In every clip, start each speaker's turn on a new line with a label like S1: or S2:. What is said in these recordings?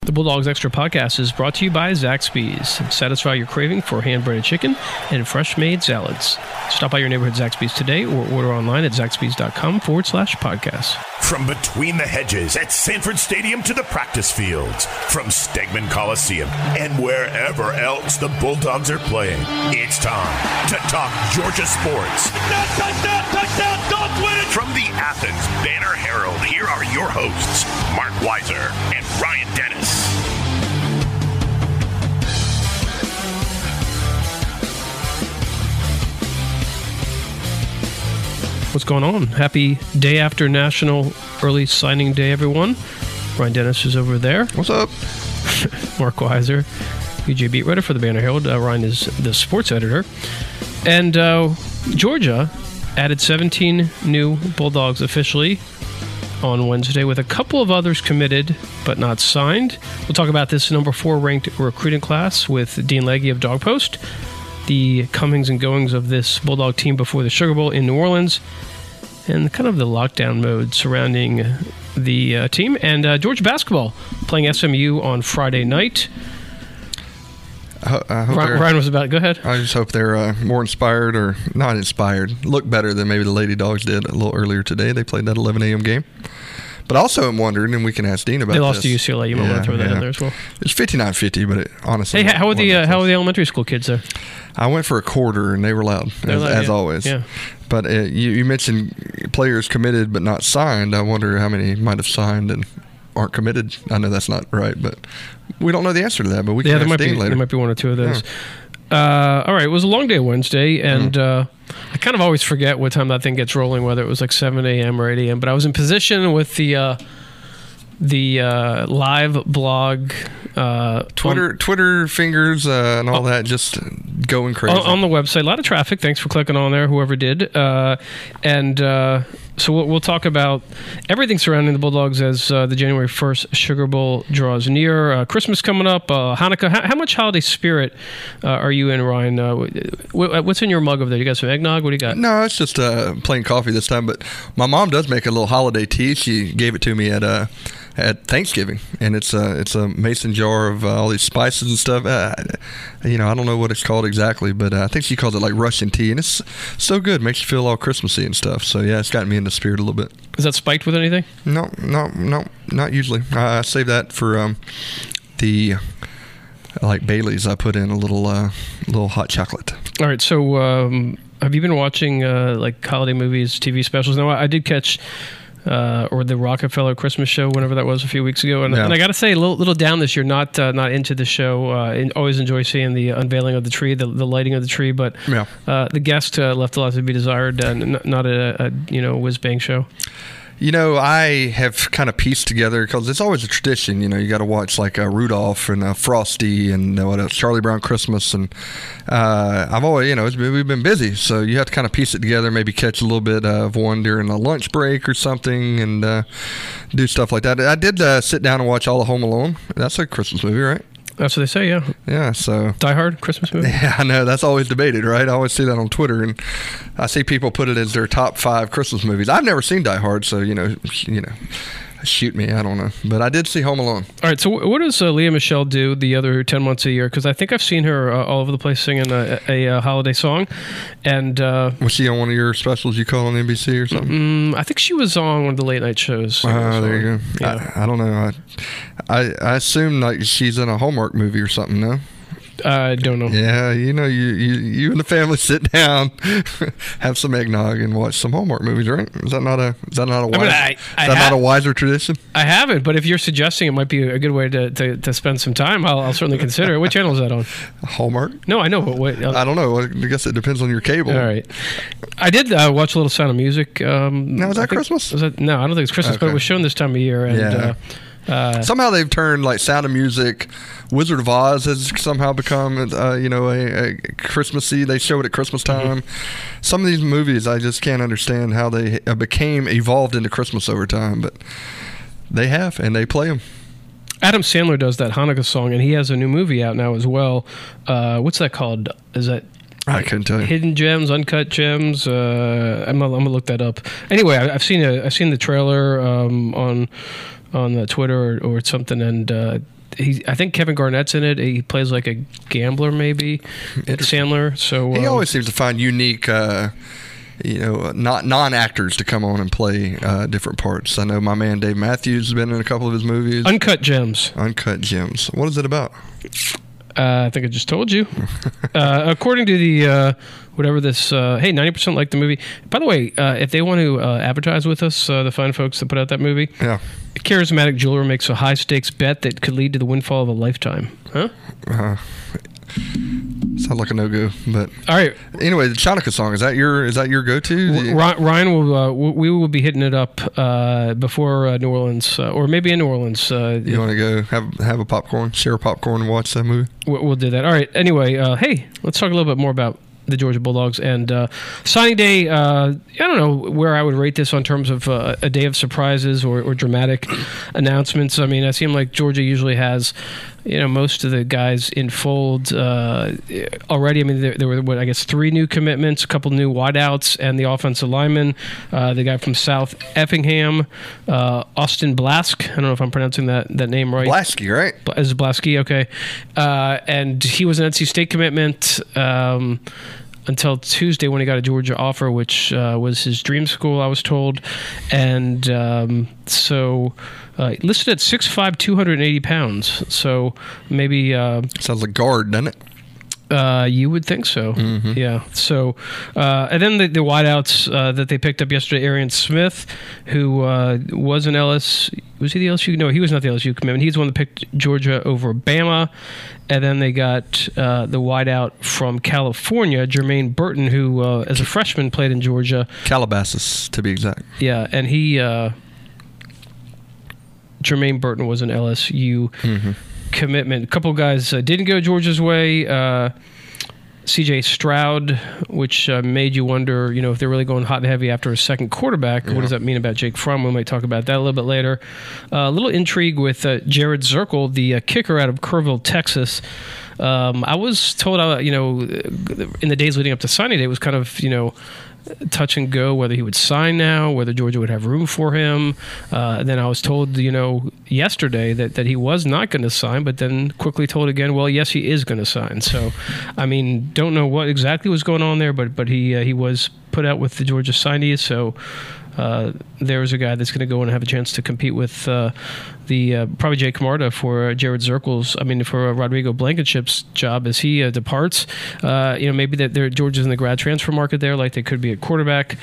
S1: The Bulldogs Extra podcast is brought to you by Zaxby's. Satisfy your craving for hand-breaded chicken and fresh-made salads. Stop by your neighborhood Zaxby's today or order online at zaxbys.com/podcast.
S2: From between the hedges at Sanford Stadium to the practice fields, from Stegman Coliseum and wherever else the Bulldogs are playing, it's time to talk Georgia sports. Touchdown, touchdown, Dogs win it! From the Athens Banner Herald, here are your hosts, Mark Weiser and Ryan Dennis.
S1: What's going on? Happy day after National Early Signing Day, everyone. Ryan Dennis is over there.
S3: What's up?
S1: Mark Weiser, UJ beat writer for the Banner Herald. Ryan is the sports editor. And Georgia added 17 new Bulldogs officially on Wednesday, with a couple of others committed but not signed. We'll talk about this number 4 ranked recruiting class with Dean Legge of Dog Post, the comings and goings of this Bulldog team before the Sugar Bowl in New Orleans, and kind of the lockdown mode surrounding the team, and Georgia basketball playing SMU on Friday night.
S3: I hope
S1: Ryan was about. Go ahead.
S3: I just hope they're more inspired, or not inspired, look better than maybe the Lady Dogs did a little earlier today. They played that 11 a.m. game. But also I'm wondering, and we can ask Dean about this.
S1: They lost to UCLA. You might want to throw that in there as well.
S3: It's 59-50, but it, honestly.
S1: Hey, how are the elementary school kids there?
S3: I went for a quarter, and they were loud, as always.
S1: Yeah.
S3: But you mentioned players committed but not signed. I wonder how many might have signed and aren't committed. I know that's not right, but we don't know the answer to that. But we can ask Dean later.
S1: There might be one or two of those. Yeah. All right, it was a long day Wednesday, and I kind of always forget what time that thing gets rolling, whether it was like 7 a.m. or 8 a.m. But I was in position with the live blog,
S3: Twitter fingers and all that, just going crazy
S1: on the website. A lot of traffic. Thanks for clicking on there, whoever did. So we'll talk about everything surrounding the Bulldogs as the January 1st Sugar Bowl draws near. Christmas coming up, Hanukkah. How much holiday spirit are you in, Ryan? What's in your mug over there? You got some eggnog? What do you got?
S3: No, it's just plain coffee this time. But my mom does make a little holiday tea. She gave it to me at Thanksgiving, and it's a mason jar of all these spices and stuff. I don't know what it's called exactly, but I think she calls it like Russian tea, and it's so good, makes you feel all Christmassy and stuff. So yeah, it's gotten me in the spirit a little bit.
S1: Is that spiked with anything?
S3: No, not usually. I save that for the like Bailey's. I put in a little hot chocolate.
S1: All right, so have you been watching like holiday movies, TV specials? No, I did catch. Or the Rockefeller Christmas show, whenever that was a few weeks ago, and I got to say, a little down this year. Not into the show. Always enjoy seeing the unveiling of the tree, the lighting of the tree, but the guest left a lot to be desired. Not a whiz bang show.
S3: I have kind of pieced together, because it's always a tradition. You got to watch like Rudolph and Frosty and what else, Charlie Brown Christmas, and I've always, we've been busy, so you have to kind of piece it together. Maybe catch a little bit of one during a lunch break or something, and do stuff like that. I did sit down and watch all of Home Alone. That's a Christmas movie, right?
S1: That's what they say, yeah.
S3: Yeah, so...
S1: Die Hard, Christmas movie?
S3: Yeah, I know. That's always debated, right? I always see that on Twitter, and I see people put it as their top 5 Christmas movies. I've never seen Die Hard, so, shoot me. I don't know. But I did see Home Alone.
S1: All right, so what does Leah Michelle do the other 10 months a year? Because I think I've seen her all over the place singing a holiday song. And
S3: was she on one of your specials you call on NBC or something?
S1: I think she was on one of the late night shows.
S3: There you go.
S1: Yeah.
S3: I don't know. I assume like she's in a Hallmark movie or something, no?
S1: I don't know.
S3: Yeah, you and the family sit down, have some eggnog, and watch some Hallmark movies, right? Is that not a wiser tradition?
S1: I haven't, but if you're suggesting it might be a good way to spend some time, I'll certainly consider it. What channel is that on?
S3: Hallmark?
S1: No, I know. But wait,
S3: I don't know. I guess it depends on your cable.
S1: All right. I did watch a little Sound of Music.
S3: Now, is that Christmas?
S1: No, I don't think it's Christmas, but it was shown this time of year. And,
S3: somehow they've turned like Sound of Music. Wizard of Oz has somehow become, a Christmassy. They show it at Christmas time. Mm-hmm. Some of these movies, I just can't understand how they evolved into Christmas over time, but they have, and they play them.
S1: Adam Sandler does that Hanukkah song, and he has a new movie out now as well. What's that called? Is that...
S3: I couldn't tell you.
S1: Hidden Gems, Uncut Gems. I'm gonna look that up. Anyway, I've seen the trailer on Twitter or something, and I think Kevin Garnett's in it. He plays like a gambler, maybe. Sandler. So
S3: he always seems to find unique, not non-actors to come on and play different parts. I know my man Dave Matthews has been in a couple of his movies.
S1: Uncut Gems.
S3: Uncut Gems. What is it about?
S1: I think I just told you. According to the whatever this, hey, 90% like the movie. By the way, if they want to advertise with us, the fine folks that put out that movie,
S3: yeah.
S1: A charismatic jeweler makes a high-stakes bet that could lead to the windfall of a lifetime. Huh?
S3: Sounds like a no-go, but
S1: all right.
S3: Anyway, the Chanukah song, is that your go-to?
S1: Ryan we will be hitting it up before New Orleans, or maybe in New Orleans.
S3: You want to go have a popcorn, share a popcorn, and watch that movie?
S1: We'll do that. All right. Anyway, hey, let's talk a little bit more about the Georgia Bulldogs and signing day. I don't know where I would rate this on terms of a day of surprises or dramatic announcements. I mean, I seem like Georgia usually has, most of the guys in fold already. I mean, there were, I guess, 3 new commitments, a couple new wideouts, and the offensive lineman, the guy from South Effingham, Austin Blask. I don't know if I'm pronouncing that name right.
S3: Blasky, right?
S1: Is Blasky, okay. And he was an NC State commitment until Tuesday when he got a Georgia offer, which was his dream school, I was told. And so listed at 6'5", 280 pounds. So maybe...
S3: sounds like guard, doesn't it?
S1: You would think so.
S3: Mm-hmm.
S1: Yeah. So, and then the wideouts that they picked up yesterday, Arian Smith, who was an LSU. Was he the LSU? No, he was not the LSU commitment. He's the one that picked Georgia over Bama. And then they got the wideout from California, Jermaine Burton, who as a freshman played in Georgia.
S3: Calabasas, to be exact.
S1: Yeah, and he... Jermaine Burton was an LSU commitment. A couple guys didn't go Georgia's way. C.J. Stroud, which made you wonder, if they're really going hot and heavy after a second quarterback. Yeah. What does that mean about Jake Fromm? We might talk about that a little bit later. A little intrigue with Jared Zirkle, the kicker out of Kerrville, Texas. I was told, in the days leading up to signing day, it was kind of, touch and go whether he would sign now, whether Georgia would have room for him. Then I was told, yesterday that he was not going to sign, but then quickly told again, well, yes, he is going to sign. So, I mean, don't know what exactly was going on there, but he was put out with the Georgia signees. So there's a guy that's going to go and have a chance to compete with probably Jake Camarda for Jared Zirkle's. I mean, for Rodrigo Blankenship's job as he departs. Maybe that Georgia's in the grad transfer market there, like they could be at quarterback.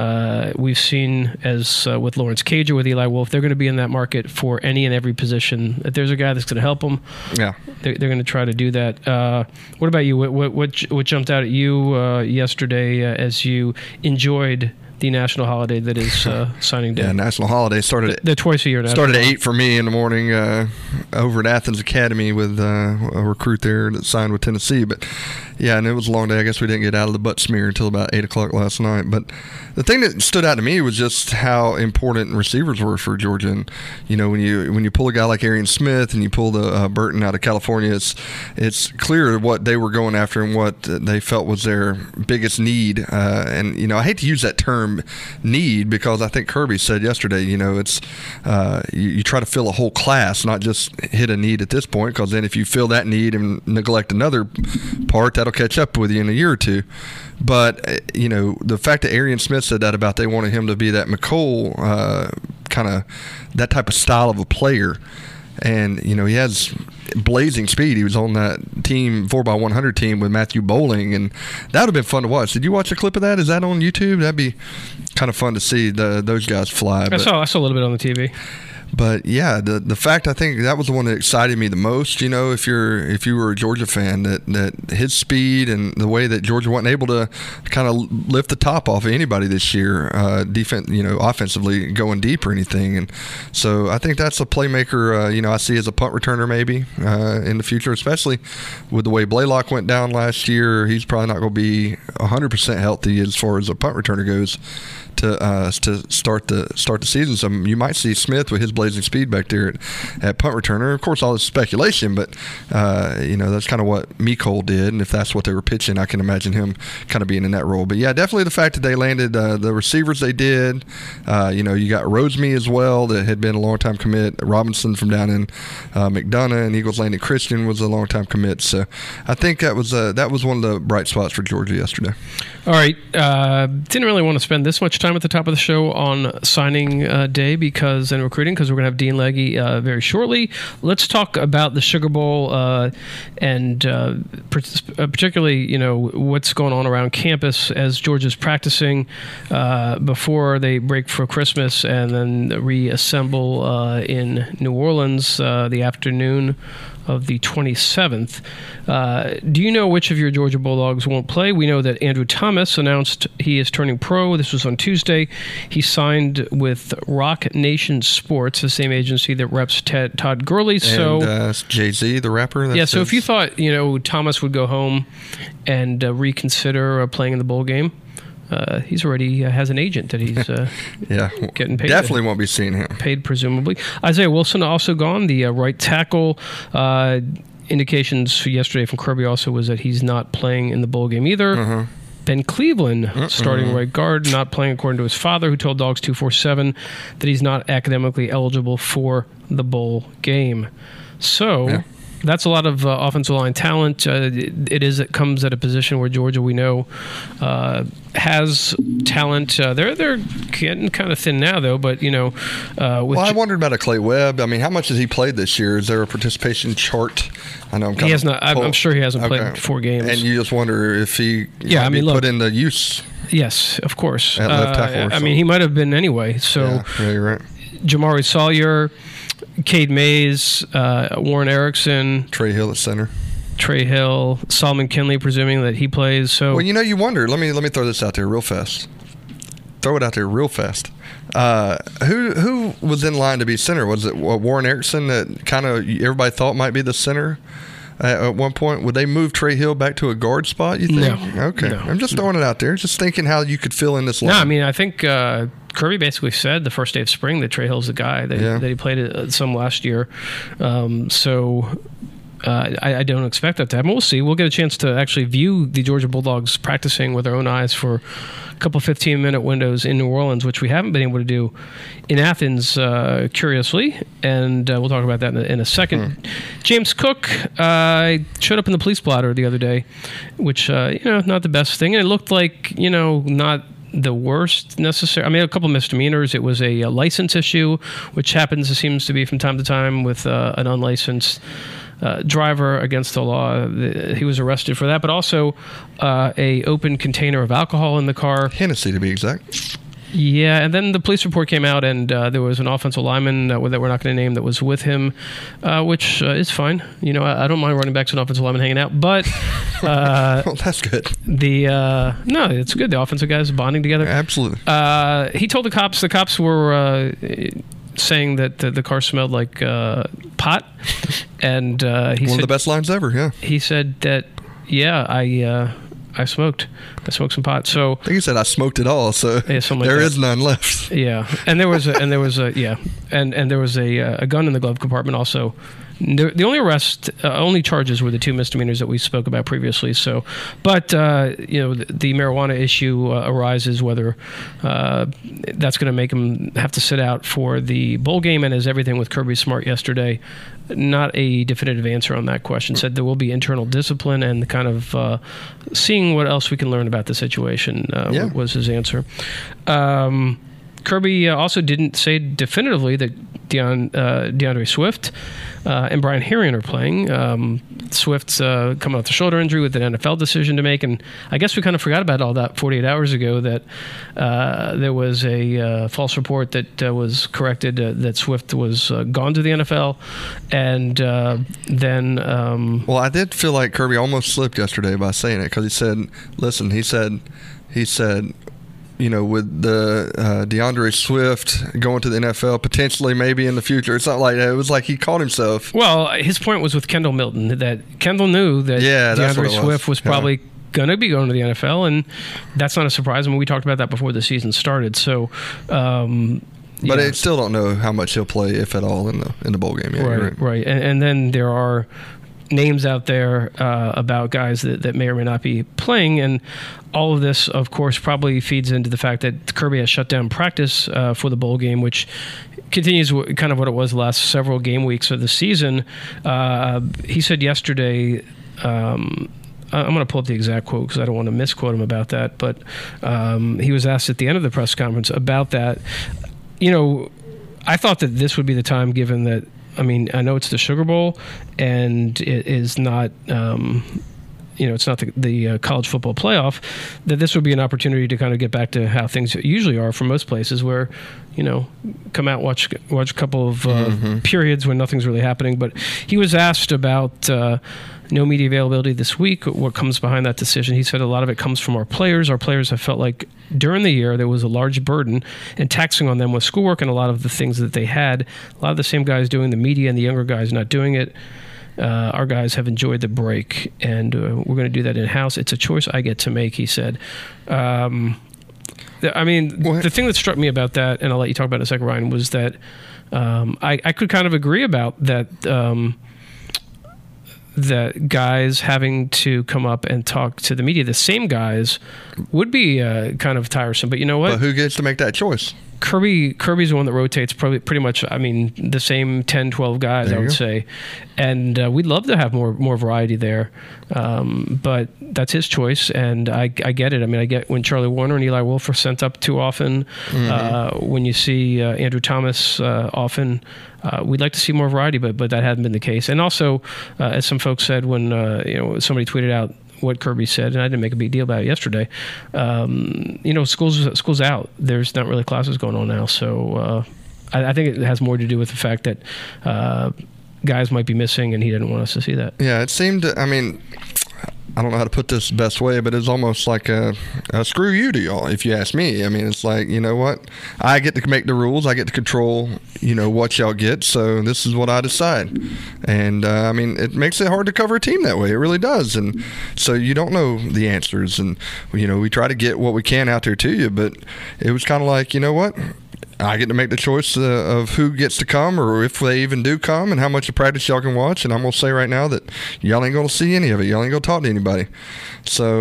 S1: We've seen as with Lawrence Cager with Eli Wolf, they're going to be in that market for any and every position. If there's a guy that's going to help them, yeah, they're going to try to do that. What about you? What jumped out at you yesterday as you enjoyed the national holiday that is signing day?
S3: Yeah, national holiday started
S1: the twice a year.
S3: Started at 8 for me in the morning over at Athens Academy with a recruit there that signed with Tennessee. But yeah, and it was a long day. I guess we didn't get out of the butt smear until about 8 o'clock last night. But the thing that stood out to me was just how important receivers were for Georgia. And when you pull a guy like Arian Smith and you pull the Burton out of California, it's clear what they were going after and what they felt was their biggest need. And I hate to use that term need, because I think Kirby said yesterday, it's you try to fill a whole class, not just hit a need at this point, because then if you fill that need and neglect another part, that'll catch up with you in a year or two. But the fact that Arian Smith said that about they wanted him to be that McCole kind of that type of style of a player. And, he has blazing speed. He was on that team, 4x100 team with Matthew Bowling, and that would have been fun to watch. Did you watch a clip of that? Is that on YouTube? That'd be kind of fun to see those guys fly.
S1: I saw a little bit on the TV.
S3: But yeah, the fact, I think that was the one that excited me the most. If you were a Georgia fan, that his speed and the way that Georgia wasn't able to kind of lift the top off of anybody this year, offensively going deep or anything. And so I think that's a playmaker. I see as a punt returner maybe in the future, especially with the way Blaylock went down last year. He's probably not going to be 100% healthy as far as a punt returner goes to start the season. So you might see Smith with his blazing speed back there at punt returner. Of course, all this speculation, but that's kind of what Mecole did, and if that's what they were pitching, I can imagine him kind of being in that role. But yeah, definitely the fact that they landed the receivers they did. You got Roseme as well, that had been a long-time commit. Robinson from down in McDonough, and Eagles landed Christian was a long-time commit. So I think that was one of the bright spots for Georgia yesterday.
S1: All right. Didn't really want to spend this much time at the top of the show on signing day and recruiting, because we're going to have Dean Legge very shortly. Let's talk about the Sugar Bowl and particularly, what's going on around campus as Georgia's practicing before they break for Christmas and then reassemble in New Orleans the afternoon of the 27th. Do you know which of your Georgia Bulldogs won't play? We know that Andrew Thomas announced he is turning pro. This was on Tuesday. He signed with Rock Nation Sports, the same agency that reps Todd Gurley.
S3: And Jay-Z, the rapper.
S1: So if you thought, Thomas would go home and reconsider playing in the bowl game, he's already has an agent that he's getting paid.
S3: Definitely won't be seeing him.
S1: Paid, presumably. Isaiah Wilson also gone, the right tackle. Indications yesterday from Kirby also was that he's not playing in the bowl game either.
S3: Uh-huh.
S1: Ben Cleveland, starting right guard, not playing according to his father, who told Dogs 247 that he's not academically eligible for the bowl game. So... Yeah. That's a lot of offensive line talent. It comes at a position where Georgia, we know, has talent. They're getting kind of thin now, though. But
S3: I wondered about a Clay Webb. I mean, how much has he played this year? Is there a participation chart? I know
S1: he has not. I'm sure he hasn't played 4 games.
S3: And you just wonder if he put into use.
S1: Yes, of course.
S3: At left tackle.
S1: He might have been anyway. So
S3: yeah, you're right.
S1: Jamari Sawyer, Cade Mays, Warren Erickson,
S3: Trey Hill at center.
S1: Trey Hill, Solomon Kinley, presuming that he plays. So,
S3: well, you wonder. Let me throw this out there real fast. Throw it out there real fast. Who was in line to be center? Was it Warren Erickson that kind of everybody thought might be the center at one point? Would they move Trey Hill back to a guard spot, you think?
S1: No.
S3: Okay.
S1: No.
S3: I'm just throwing it out there. Just thinking how you could fill in this line.
S1: No, I mean, I think Kirby basically said the first day of spring that Trey Hill's the guy that he played some last year. I don't expect that to happen. We'll see. We'll get a chance to actually view the Georgia Bulldogs practicing with our own eyes for a couple 15-minute windows in New Orleans, which we haven't been able to do in Athens, curiously. And we'll talk about that in a second. James Cook showed up in the police blotter the other day, which, not the best thing. And it looked like, not the worst necessary. I mean, a couple misdemeanors. It was a license issue, which happens, it seems to be from time to time with an unlicensed driver against the law. He was arrested for that, but also a open container of alcohol in the car.
S3: Hennessy, to be exact.
S1: Yeah, and then the police report came out, and there was an offensive lineman that we're not going to name that was with him, which is fine. I don't mind running backs and offensive linemen hanging out, but
S3: well, that's good.
S1: No, it's good. The offensive guys bonding together.
S3: Absolutely.
S1: He told the cops. The cops were saying that the car smelled like pot, and he
S3: one
S1: said,
S3: of the best lines ever. Yeah.
S1: He said that. Yeah, I smoked some pot. So
S3: I think he said I smoked it all. So
S1: yeah,
S3: there is none left.
S1: Yeah, and there was a gun in the glove compartment also. The only charges were the 2 misdemeanors that we spoke about previously. So, but the marijuana issue arises whether that's going to make him have to sit out for the bowl game, and as everything with Kirby Smart yesterday, not a definitive answer on that question. Said there will be internal discipline and kind of seeing what else we can learn about the situation was his answer. Kirby also didn't say definitively that DeAndre Swift and Brian Herrien are playing. Swift's coming off the shoulder injury with an NFL decision to make, and I guess we kind of forgot about all that 48 hours ago that there was a false report that was corrected that Swift was gone to the NFL, and then...
S3: well, I did feel like Kirby almost slipped yesterday by saying it, because he said, with the DeAndre Swift going to the NFL, potentially maybe in the future. It's not like that. It was like he caught himself.
S1: Well, his point was with Kendall Milton, that Kendall knew that DeAndre Swift was probably going to be going to the NFL, and that's not a surprise. I mean, we talked about that before the season started. So,
S3: But I still don't know how much he'll play, if at all, in the bowl game. Yeah,
S1: right. And then there are names out there about guys that may or may not be playing, and all of this, of course, probably feeds into the fact that Kirby has shut down practice for the bowl game, which continues kind of what it was the last several game weeks of the season. He said yesterday, I'm going to pull up the exact quote because I don't want to misquote him about that, but he was asked at the end of the press conference about that. I thought that this would be the time, given that, I know it's the Sugar Bowl, and it is not, it's not the college football playoff, that this would be an opportunity to kind of get back to how things usually are for most places, where, come out, watch a couple of periods when nothing's really happening. But he was asked about no media availability this week, what comes behind that decision. He said a lot of it comes from our players. Our players have felt like during the year there was a large burden and taxing on them with schoolwork and a lot of the things that they had. A lot of the same guys doing the media and the younger guys not doing it. Our guys have enjoyed the break, and we're going to do that in-house. It's a choice I get to make, he said. The thing that struck me about that, and I'll let you talk about it in a second, Ryan, was that I could kind of agree about that, that guys having to come up and talk to the media, the same guys, would be kind of tiresome. But you know what?
S3: But who gets to make that choice?
S1: Kirby's the one that rotates pretty much, the same 10, 12 guys, I would say. And we'd love to have more variety there. But that's his choice, and I get it. I get when Charlie Warner and Eli Wolf are sent up too often. When you see Andrew Thomas often, we'd like to see more variety, but that hasn't been the case. And also, as some folks said when somebody tweeted out what Kirby said, and I didn't make a big deal about it yesterday. School's out. There's not really classes going on now, so I think it has more to do with the fact that guys might be missing, and he didn't want us to see that.
S3: Yeah, it seemed. I don't know how to put this the best way, but it's almost like a screw you to y'all, if you ask me. It's like, you know what? I get to make the rules. I get to control, what y'all get. So this is what I decide. And, it makes it hard to cover a team that way. It really does. And so you don't know the answers. And, we try to get what we can out there to you. But it was kind of like, you know what? I get to make the choice of who gets to come, or if they even do come, and how much of practice y'all can watch. And I'm going to say right now that y'all ain't going to see any of it. Y'all ain't going to talk to anybody. So,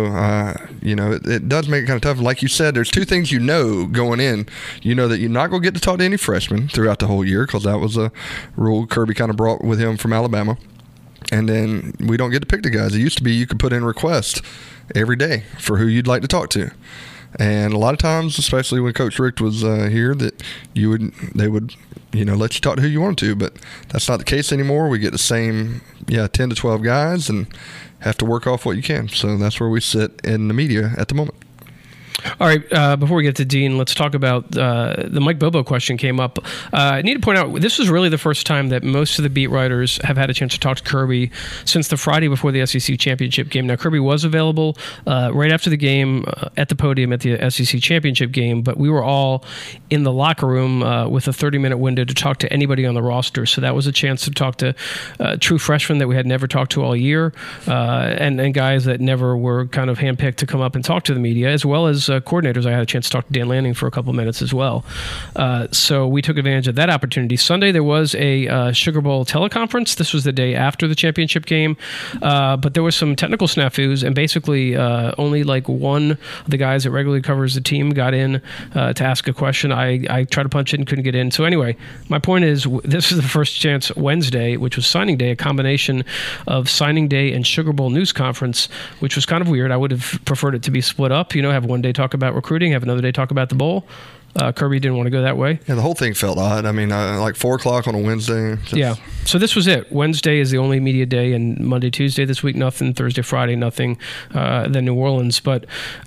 S3: it does make it kind of tough. Like you said, there's two things going in. You know that you're not going to get to talk to any freshmen throughout the whole year, because that was a rule Kirby kind of brought with him from Alabama. And then we don't get to pick the guys. It used to be you could put in requests every day for who you'd like to talk to. And a lot of times, especially when Coach Richt was here, that they would let you talk to who you wanted to, but that's not the case anymore. We get the same 10 to 12 guys and have to work off what you can. So that's where we sit in the media at the moment.
S1: All right, before we get to Dean, let's talk about the Mike Bobo question came up. I need to point out, this was really the first time that most of the beat writers have had a chance to talk to Kirby since the Friday before the SEC Championship game. Now, Kirby was available right after the game at the podium at the SEC Championship game, but we were all in the locker room with a 30-minute window to talk to anybody on the roster. So that was a chance to talk to true freshmen that we had never talked to all year, and guys that never were kind of handpicked to come up and talk to the media, as well as coordinators. I had a chance to talk to Dan Lanning for a couple of minutes as well. So we took advantage of that opportunity. Sunday, there was a Sugar Bowl teleconference. This was the day after the championship game. But there was some technical snafus, and basically only like one of the guys that regularly covers the team got in to ask a question. I tried to punch it and couldn't get in. So anyway, my point is, this is the first chance Wednesday, which was signing day, a combination of signing day and Sugar Bowl news conference, which was kind of weird. I would have preferred it to be split up, have one day talk about recruiting, have another day talk about the bowl. Kirby didn't want to go that way.
S3: Yeah, the whole thing felt odd. Like 4 o'clock on a Wednesday.
S1: Yeah. So this was it. Wednesday is the only media day, and Monday, Tuesday this week, nothing. Thursday, Friday, nothing. Then New Orleans. But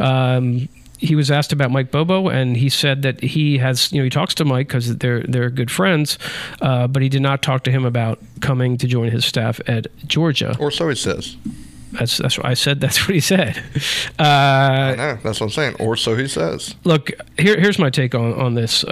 S1: he was asked about Mike Bobo, and he said that he has, he talks to Mike because they're good friends, but he did not talk to him about coming to join his staff at Georgia.
S3: Or so he says.
S1: That's what I said. That's what he said.
S3: I know. That's what I'm saying. Or so he says. Look,
S1: here's my take on this.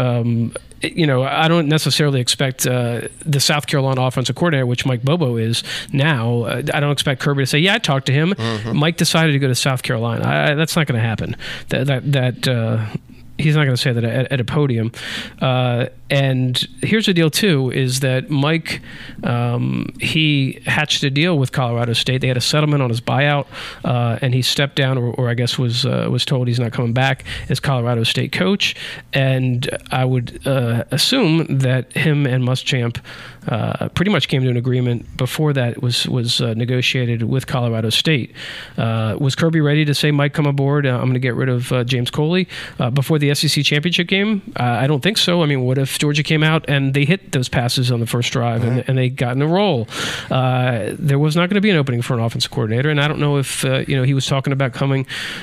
S1: I don't necessarily expect the South Carolina offensive coordinator, which Mike Bobo is now, I don't expect Kirby to say, yeah, I talked to him. Mm-hmm. Mike decided to go to South Carolina. That's not going to happen. he's not going to say that at a podium. And here's the deal, too, is that Mike, he hatched a deal with Colorado State. They had a settlement on his buyout, and he stepped down, or I guess was told he's not coming back as Colorado State coach. And I would assume that him and Muschamp pretty much came to an agreement before that was negotiated with Colorado State. Was Kirby ready to say, Mike, come aboard? I'm going to get rid of James Coley before the SEC championship game? I don't think so. I mean, what if Georgia came out and they hit those passes on the first drive and they got in a roll? There was not going to be an opening for an offensive coordinator, and I don't know if he was talking about coming.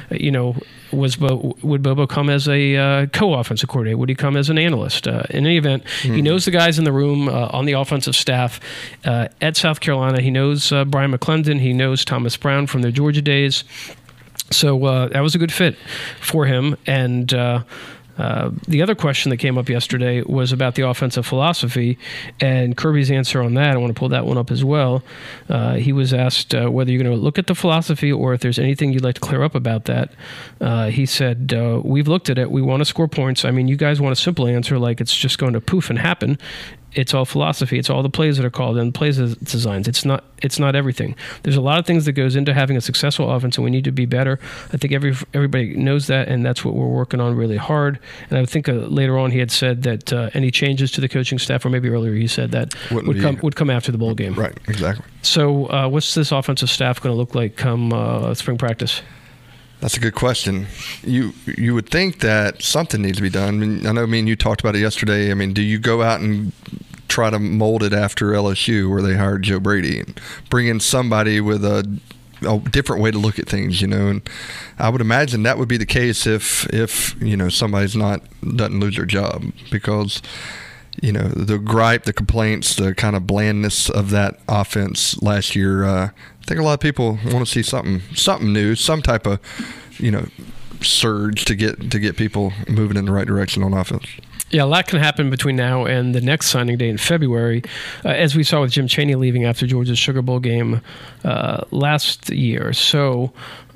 S1: Would Bobo come as a co-offensive coordinator? Would he come as an analyst? In any event, he knows the guys in the room on the offensive staff at South Carolina. He knows Brian McClendon. He knows Thomas Brown from their Georgia days. So that was a good fit for him. And the other question that came up yesterday was about the offensive philosophy, and Kirby's answer on that, I want to pull that one up as well. He was asked whether you're going to look at the philosophy or if there's anything you'd like to clear up about that. He said, we've looked at it. We want to score points. I mean, you guys want a simple answer like it's just going to poof and happen. It's all philosophy. It's all the plays that are called and plays designs. It's not everything. There's a lot of things that goes into having a successful offense, and we need to be better. I think everybody knows that, and that's what we're working on really hard. And I think later on he had said that any changes to the coaching staff, or maybe earlier he said that would come after the bowl game.
S3: Right, exactly.
S1: So what's this offensive staff going to look like come spring practice?
S3: That's a good question. You would think that something needs to be done. I mean, I know me and you talked about it yesterday. I mean, do you go out and try to mold it after LSU where they hired Joe Brady and bring in somebody with a different way to look at things, And I would imagine that would be the case if somebody's doesn't lose their job, because the gripe, the complaints, the kind of blandness of that offense last year. I think a lot of people want to see something new, some type of surge to get people moving in the right direction on offense.
S1: Yeah, a lot can happen between now and the next signing day in February, as we saw with Jim Chaney leaving after Georgia's Sugar Bowl game last year. So,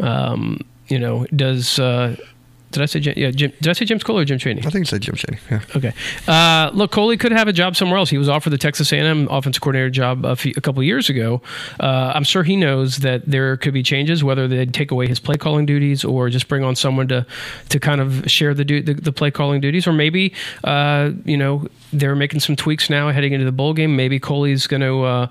S1: does did I say did I say James Coley or Jim Chaney?
S3: I think I said Jim Chaney. Yeah.
S1: Okay. Look, Coley could have a job somewhere else. He was offered the Texas A&M offensive coordinator job a couple of years ago. I'm sure he knows that there could be changes, whether they take away his play calling duties or just bring on someone to kind of share the play calling duties, or maybe they're making some tweaks now heading into the bowl game. Maybe Coley's going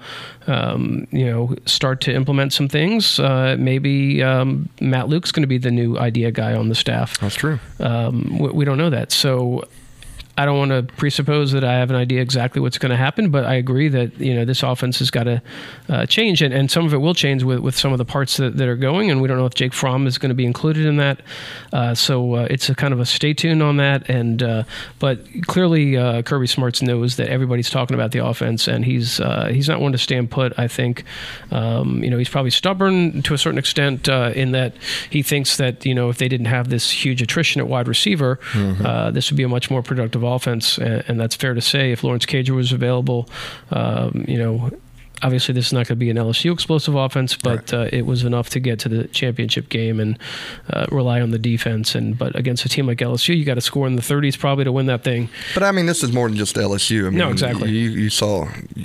S1: to start to implement some things. Maybe Matt Luke's going to be the new idea guy on the staff.
S3: That's true.
S1: We don't know that. So I don't want to presuppose that I have an idea exactly what's going to happen, but I agree that this offense has got to change, and some of it will change with some of the parts that are going, and we don't know if Jake Fromm is going to be included in that. So it's a kind of a stay tuned on that. And but clearly Kirby Smarts knows that everybody's talking about the offense, and he's not one to stand put. I think he's probably stubborn to a certain extent in that he thinks that if they didn't have this huge attrition at wide receiver, this would be a much more productive offense, and that's fair to say. If Lawrence Cager was available, obviously this is not going to be an LSU explosive offense, but right. It was enough to get to the championship game and rely on the defense. But against a team like LSU, you got to score in the 30s probably to win that thing.
S3: But I mean, this is more than just LSU. I mean,
S1: no, exactly.
S3: You saw,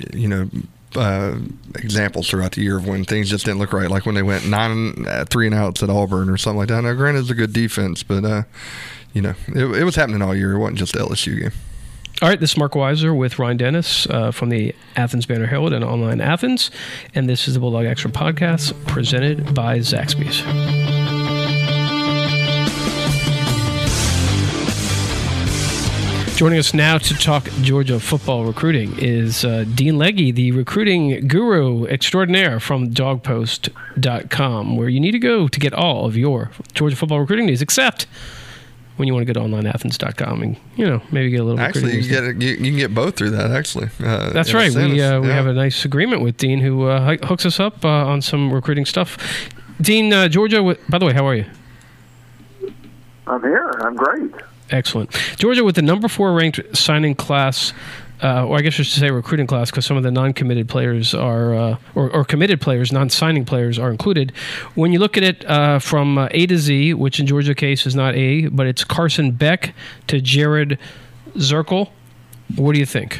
S3: examples throughout the year of when things just didn't look right, like when they went 3 and outs at Auburn or something like that. Now, granted, it's a good defense, but it was happening all year. It wasn't just the LSU game.
S1: All right, this is Mark Weiser with Ryan Dennis from the Athens Banner Herald and Online Athens, and this is the Bulldog Extra Podcast presented by Zaxby's. Joining us now to talk Georgia football recruiting is Dean Legge, the recruiting guru extraordinaire from dogpost.com, where you need to go to get all of your Georgia football recruiting news, except when you want to go to onlineathens.com and maybe get a little.
S3: Actually, you can get both through that. Actually,
S1: that's right. We have a nice agreement with Dean, who hooks us up on some recruiting stuff. Dean, Georgia. By the way, how are you?
S4: I'm here. I'm great.
S1: Excellent. Georgia with the number 4 ranked signing class or I guess I should say recruiting class, because some of the non-committed players are, or committed players, non-signing players are included. When you look at it from A to Z, which in Georgia's case is not A, but it's Carson Beck to Jared Zirkel, what do you think?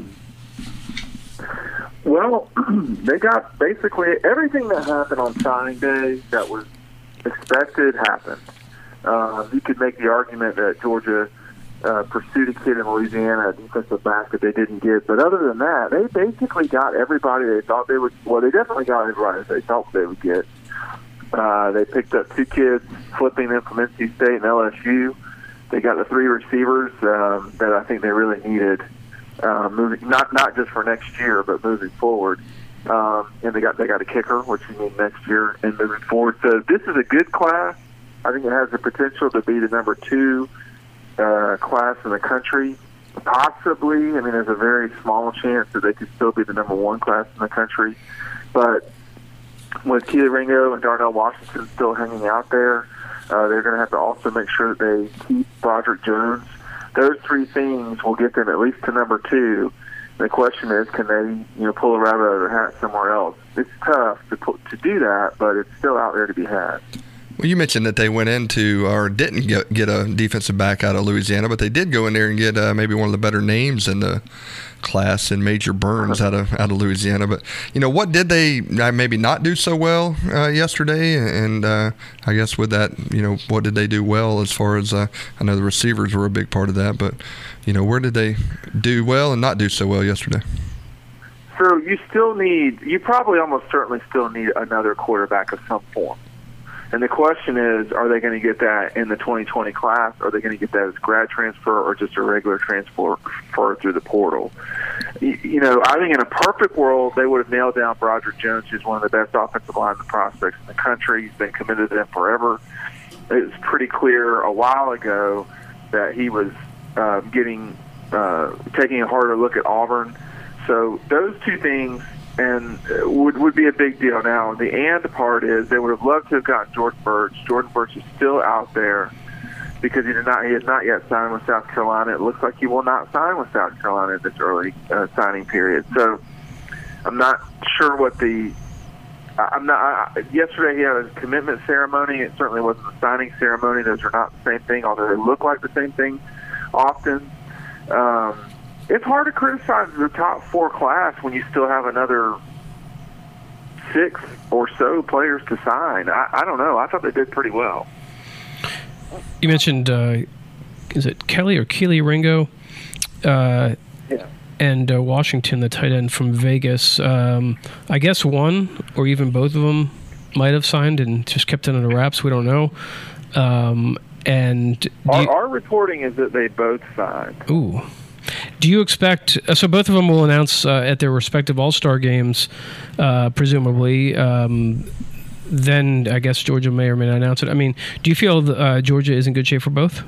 S4: Well, they got basically everything that happened on signing day that was expected happened. You could make the argument that Georgia pursued a kid in Louisiana, a defensive back that they didn't get. But other than that, they basically got everybody they thought they would. Well, they definitely got everybody they thought they would get. They picked up 2 kids, flipping them from NC State and LSU. They got the 3 receivers that I think they really needed, moving not just for next year, but moving forward. And they got a kicker, which you need next year and moving forward. So this is a good class. I think it has the potential to be the number 2 class in the country. Possibly, I mean, there's a very small chance that they could still be the number 1 class in the country. But with Keely Ringo and Darnell Washington still hanging out there, they're going to have to also make sure that they keep Broderick Jones. Those 3 things will get them at least to number 2. The question is, can they, pull a rabbit out of their hat somewhere else? It's tough to do that, but it's still out there to be had.
S3: Well, you mentioned that they went into or didn't get a defensive back out of Louisiana, but they did go in there and get maybe one of the better names in the class in Major Burns out of Louisiana. But, what did they maybe not do so well yesterday? And I guess with that, what did they do well as far as I know the receivers were a big part of that, but, where did they do well and not do so well yesterday?
S4: So you probably almost certainly still need another quarterback of some form. And the question is, are they going to get that in the 2020 class? Are they going to get that as grad transfer or just a regular transfer through the portal? I think in a perfect world, they would have nailed down Broderick Jones, who's one of the best offensive lineman prospects in the country. He's been committed to them forever. It was pretty clear a while ago that he was taking a harder look at Auburn. So those 2 things and would be a big deal. Now, the and part is they would have loved to have gotten Jordan Burch. Jordan Burch is still out there because he has not yet signed with South Carolina. It looks like he will not sign with South Carolina in this early signing period. So I'm not sure what yesterday he had a commitment ceremony. It certainly wasn't a signing ceremony. Those are not the same thing, although they look like the same thing often. It's hard to criticize the top 4 class when you still have another 6 or so players to sign. I don't know. I thought they did pretty well.
S1: You mentioned, is it Kelly or Keely Ringo?
S4: Yeah.
S1: And Washington, the tight end from Vegas. I guess one or even both of them might have signed and just kept it under wraps. We don't know. Our
S4: reporting is that they both signed.
S1: Ooh. Do you expect so both of them will announce at their respective All-Star games, presumably. Then I guess Georgia may or may not announce it. I mean, do you feel Georgia is in good shape for both?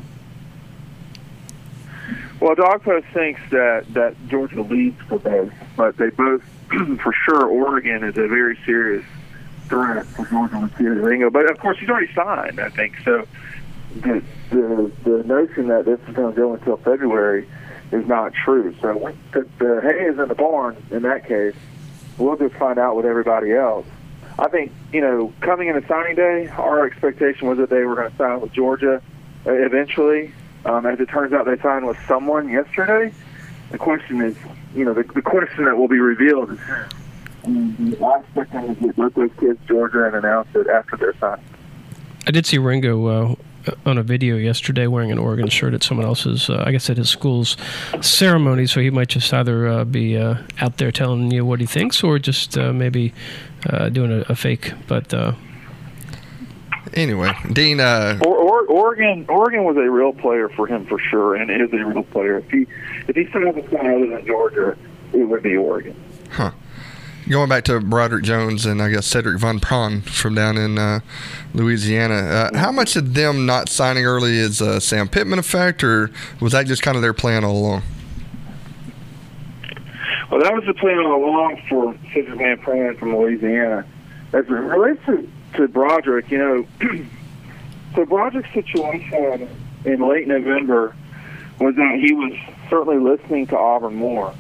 S4: Well, Dogpost thinks that Georgia leads for both, but they both, for sure, Oregon is a very serious threat for Georgia with Keely Ringo. But, of course, he's already signed, I think. So the notion that this is going to go until February is not true. So the hay is in the barn in that case. We'll just find out with everybody else. I think, coming into signing day, our expectation was that they were going to sign with Georgia eventually. As it turns out, they signed with someone yesterday. The question is, the question that will be revealed is, I expect them to get both those kids Georgia and announce it after they're signed.
S1: I did see Ringo on a video yesterday wearing an Oregon shirt at someone else's, I guess at his school's ceremony, so he might just either be out there telling you what he thinks or just maybe doing a fake. But
S3: anyway, Dean...
S4: Oregon was a real player for him for sure, and is a real player. If he signed with someone other than Georgia, it would be Oregon.
S3: Huh. Going back to Broderick Jones and I guess Cedric Van Pran from down in Louisiana, how much of them not signing early is a Sam Pittman effect, or was that just kind of their plan all along?
S4: Well, that was the plan all along for Cedric Van Pran from Louisiana. As it relates to Broderick, so Broderick's situation in late November was that he was certainly listening to Auburn more.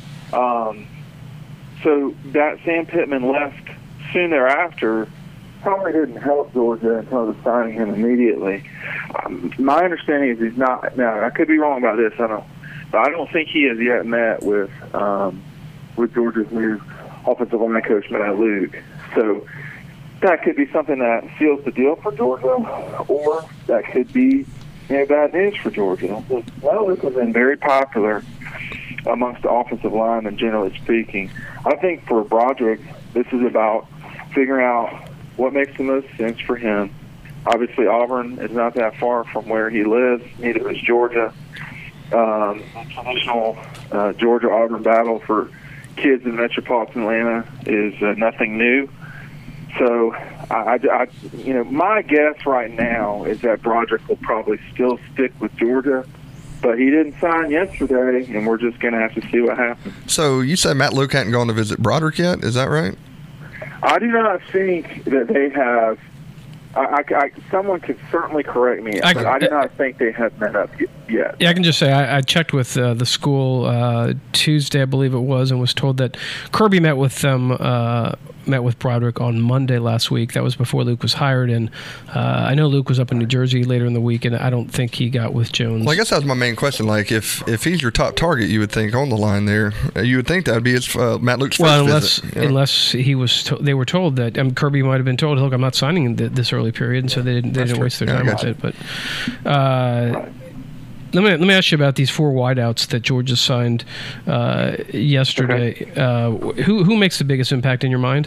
S4: So that Sam Pittman left soon thereafter probably didn't help Georgia in terms of signing him immediately. My understanding is he's not. Now, I could be wrong about this. But I don't think he has yet met with Georgia's new offensive line coach, Matt Luke. So that could be something that seals the deal for Georgia, or that could be bad news for Georgia. Matt Luke has been very popular amongst the offensive linemen, generally speaking. I think for Broderick, this is about figuring out what makes the most sense for him. Obviously, Auburn is not that far from where he lives. Neither is Georgia. The traditional Georgia-Auburn battle for kids in metropolitan Atlanta is nothing new. So, my guess right now is that Broderick will probably still stick with Georgia, but he didn't sign yesterday, and we're just going to have to see what happens.
S3: So you said Matt Luke hadn't gone to visit Broderick yet? Is that right?
S4: I do not think that they have. Someone could certainly correct me, but I do not think they have met up yet.
S1: Yeah, I can just say I checked with the school Tuesday, I believe it was, and was told that Kirby met with them. Met with Broderick on Monday last week. That was before Luke was hired, and I know Luke was up in New Jersey later in the week, and I don't think he got with Jones.
S3: Well, I guess that was my main question. Like, if he's your top target, you would think on the line there, you would think that would be his Matt Luke's first visit.
S1: Unless he was, they were told that Kirby might have been told, "Look, I'm not signing this early period," and so they didn't waste their time with it. But let me ask you about these 4 wideouts that Georgia signed yesterday. Okay. Who makes the biggest impact in your mind?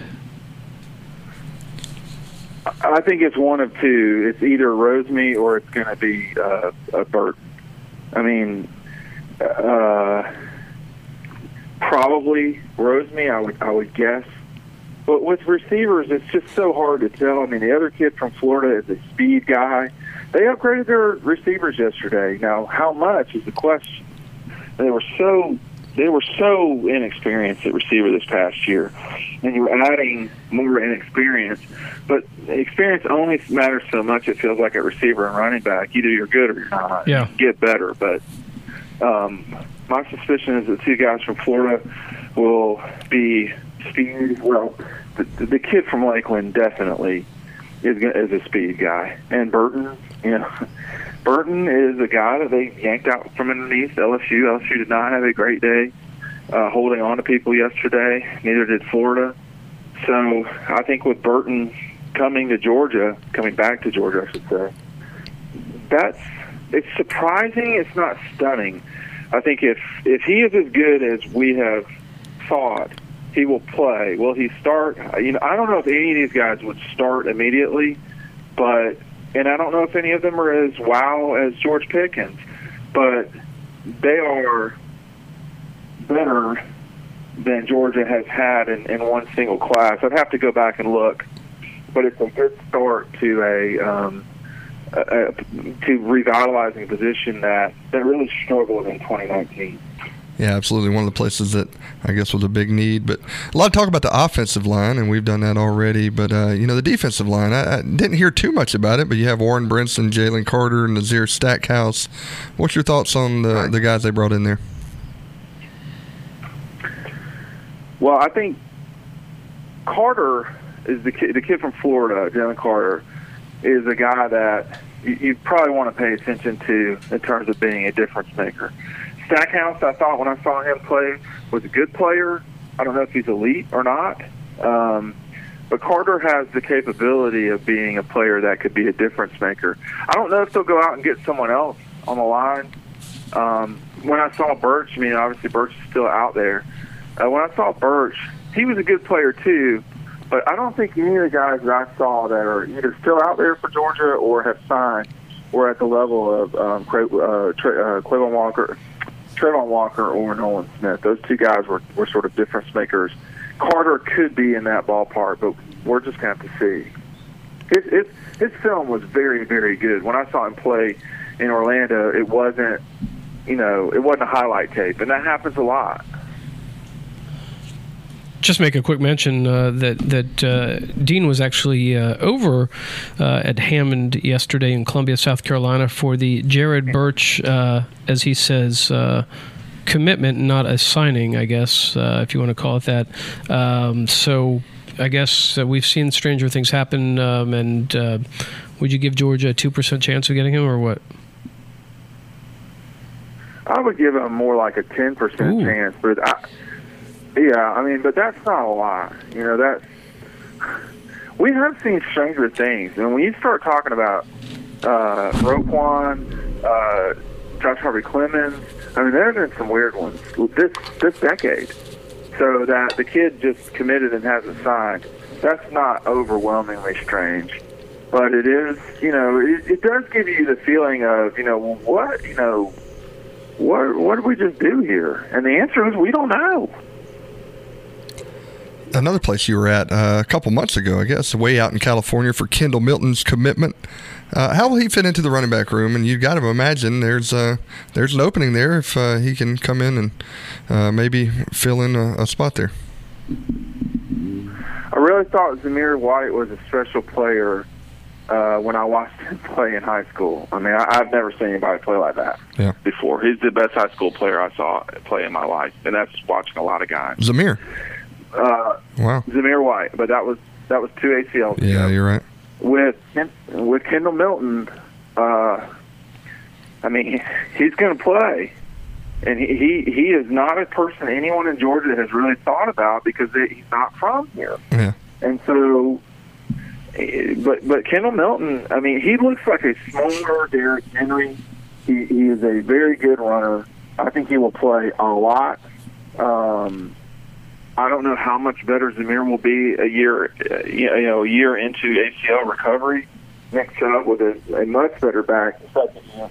S4: I think it's one of two. It's either Rosemy or it's going to be Burt. I mean, probably Rosemy. I would guess. But with receivers, it's just so hard to tell. I mean, the other kid from Florida is a speed guy. They upgraded their receivers yesterday. Now, how much is the question? They were so inexperienced at receiver this past year, and you're adding more inexperience. But experience only matters so much, it feels like, at receiver and running back. Either you're good or you're not.
S1: Yeah.
S4: You get better. But my suspicion is that 2 guys from Florida will be speed. Well, the kid from Lakeland definitely is a speed guy. And Burton, Burton is a guy that they yanked out from underneath LSU. LSU did not have a great day holding on to people yesterday. Neither did Florida. So I think with Burton coming back to Georgia, I should say, it's surprising. It's not stunning. I think if he is as good as we have thought, he will play. Will he start? I don't know if any of these guys would start immediately, and I don't know if any of them are as wow as George Pickens, but they are better than Georgia has had in one single class. I'd have to go back and look, but it's a good start to to revitalizing a position that really struggled in 2019.
S3: Yeah, absolutely. One of the places that I guess was a big need. But a lot of talk about the offensive line, and we've done that already. But, the defensive line, I didn't hear too much about it, but you have Warren Brinson, Jalen Carter, and Nazir Stackhouse. What's your thoughts on the guys they brought in there?
S4: Well, I think Carter is the kid from Florida, Jalen Carter, is a guy that you probably want to pay attention to in terms of being a difference maker. Stackhouse, I thought when I saw him play, was a good player. I don't know if he's elite or not. But Carter has the capability of being a player that could be a difference maker. I don't know if they'll go out and get someone else on the line. When I saw Birch, obviously Birch is still out there. When I saw Birch, he was a good player too, but I don't think any of the guys that I saw that are either still out there for Georgia or have signed were at the level of Trayvon Walker or Nolan Smith. Those 2 guys were sort of difference makers. Carter could be in that ballpark, but we're just going to have to see. His film was very, very good. When I saw him play in Orlando, it wasn't a highlight tape, and that happens a lot.
S1: just make a quick mention that Dean was actually over at Hammond yesterday in Columbia, South Carolina, for the Jared Birch, as he says, commitment, not a signing, I guess, if you want to call it that. So I guess we've seen stranger things happen, and would you give Georgia a 2% chance of getting him, or what?
S4: I would give him more like a 10% chance, but but that's not a lot. We have seen stranger things, and when you start talking about Roquan, Josh Harvey Clemens, there have been some weird ones this decade. So that the kid just committed and hasn't signed, that's not overwhelmingly strange. But it is, it does give you the feeling of, what did we just do here? And the answer is we don't know.
S3: Another place you were at a couple months ago, I guess, way out in California for Kendall Milton's commitment. How will he fit into the running back room? And you've got to imagine there's an opening there if he can come in and maybe fill in a spot there.
S4: I really thought Zamir White was a special player when I watched him play in high school. I've never seen anybody play like that before. He's the best high school player I saw play in my life, and that's watching a lot of guys.
S3: Zamir. Wow.
S4: Zamir White, but that was 2 ACLs.
S3: Yeah, you're right.
S4: With Kendall Milton, he's going to play, and he is not a person anyone in Georgia has really thought about because he's not from here.
S3: Yeah.
S4: And so, but Kendall Milton, he looks like a smaller Derrick Henry. He is a very good runner. I think he will play a lot. I don't know how much better Zamir will be a year into ACL recovery, mixed up with a much better back the second year.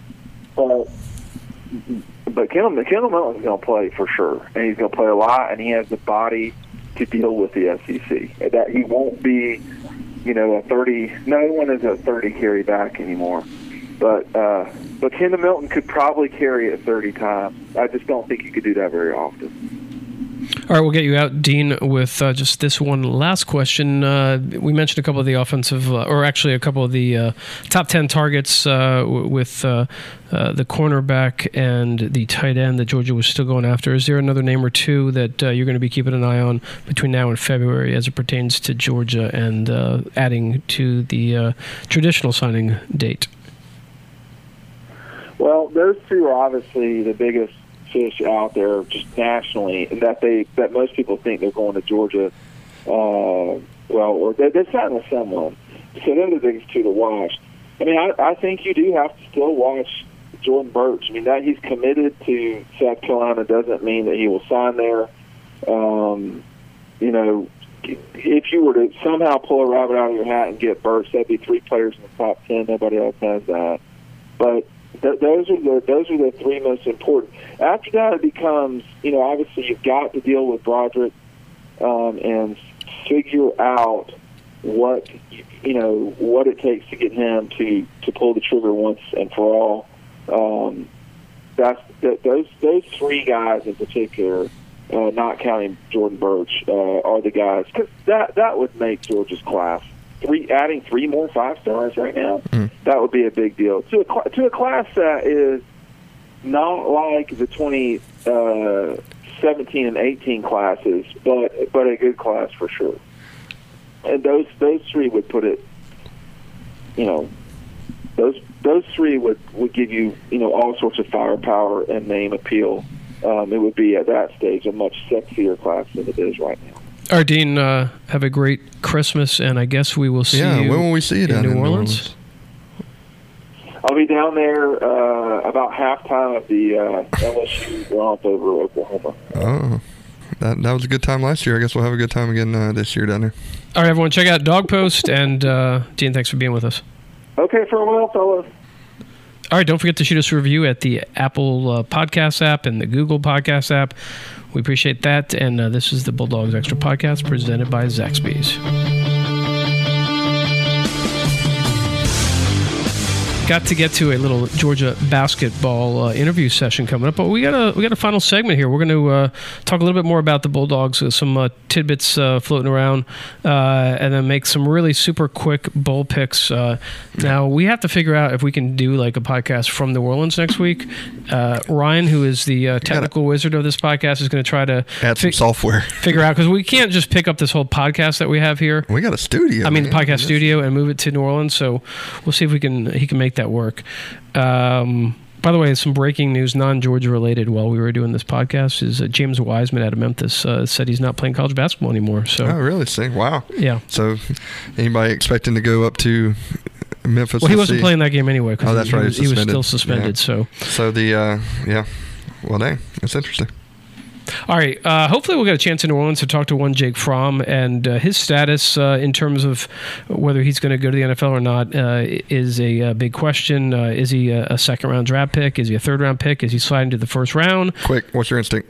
S4: But Kendall Milton's going to play for sure, and he's going to play a lot, and he has the body to deal with the SEC. That he won't be, a 30. No one is a 30 carry back anymore. But Kendall Milton could probably carry it 30 times. I just don't think he could do that very often.
S1: All right, we'll get you out, Dean, with just this one last question. We mentioned a couple of the offensive, or actually a couple of the top 10 targets with the cornerback and the tight end that Georgia was still going after. Is there another name or two that you're going to be keeping an eye on between now and February as it pertains to Georgia and adding to the traditional signing date?
S4: Well, those two are obviously the biggest fish out there just nationally, and that most people think they're going to Georgia. Or they're signing with someone. So they're the biggest two to watch. I think you do have to still watch Jordan Birch. That he's committed to South Carolina doesn't mean that he will sign there. If you were to somehow pull a rabbit out of your hat and get Birch, that'd be 3 players in the top 10. Nobody else has that. But those are the 3 most important. After that, it becomes, obviously you've got to deal with Broderick and figure out what it takes to get him to pull the trigger once and for all. Those 3 guys in particular, not counting Jordan Birch, are the guys, because that would make Georgia's class. Adding 3 more 5-stars right now, that would be a big deal to a class that is not like the 2017 and 18 classes, but a good class for sure. And those 3 would put it, those 3 would give you all sorts of firepower and name appeal. It would be at that stage a much sexier class than it is right now.
S1: All right, Dean, have a great Christmas, and I guess we will see you
S3: when will we see you down
S1: in New Orleans?
S4: I'll be down there about halftime of the LSU romp over Oklahoma.
S3: Oh, that was a good time last year. I guess we'll have a good time again this year down there.
S1: All right, everyone, check out Dog Post, and Dean, thanks for being with us.
S4: Okay, farewell, fellas.
S1: All right, don't forget to shoot us a review at the Apple Podcast app and the Google Podcast app. We appreciate that, and this is the Bulldogs Extra Podcast presented by Zaxby's. got to get to a little Georgia basketball interview session coming up, but we got a final segment here. We're going to talk a little bit more about the Bulldogs, some tidbits floating around, and then make some really super quick bowl picks. Now we have to figure out if we can do like a podcast from New Orleans next week. Ryan, who is the technical wizard of this podcast, is going to try to
S3: add some software,
S1: figure out, because we can't just pick up this whole podcast that we have here.
S3: We got a studio.
S1: I mean, the podcast studio, and move it to New Orleans. So we'll see if he can make that work. By the way, some breaking news, non-Georgia related, while we were doing this podcast, is James Wiseman out of Memphis said he's not playing college basketball anymore. So,
S3: oh, really? See, wow.
S1: Yeah.
S3: So, anybody expecting to go up to Memphis?
S1: Well, he wasn't playing that game anyway.
S3: Oh, that's right.
S1: He was still suspended.
S3: Yeah. So the well, dang, that's interesting.
S1: All right. Hopefully we'll get a chance in New Orleans to talk to one Jake Fromm, and his status in terms of whether he's going to go to the NFL or not is a big question. Is he a second-round draft pick? Is he a third-round pick? Is he sliding to the first round?
S3: Quick, what's your instinct?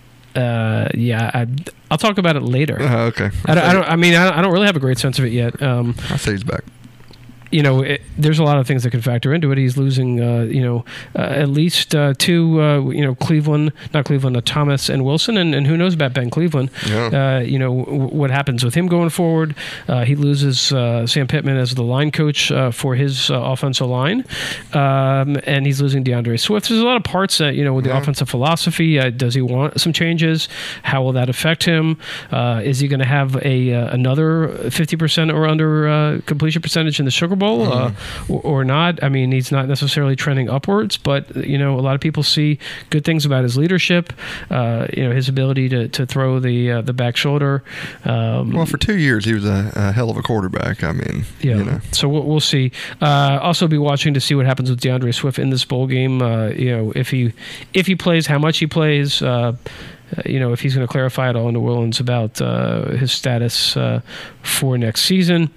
S1: I'll talk about it later.
S3: Okay.
S1: I don't really have a great sense of it yet.
S3: I say he's back.
S1: There's a lot of things that can factor into it. He's losing, at least two, Thomas and Wilson, and who knows about Ben Cleveland.
S3: Yeah.
S1: What happens with him going forward. He loses Sam Pittman as the line coach for his offensive line, and he's losing DeAndre Swift. There's a lot of parts that, with the offensive philosophy. Does he want some changes? How will that affect him? Is he going to have another 50% or under completion percentage in the Sugar Bowl or not? I mean, he's not necessarily trending upwards, but a lot of people see good things about his leadership, his ability to throw the back shoulder.
S3: Well, for 2 years he was a hell of a quarterback. I mean,
S1: So we'll see. Also be watching to see what happens with DeAndre Swift in this bowl game. If he plays, how much he plays. If he's going to clarify it all in New Orleans about his status for next season.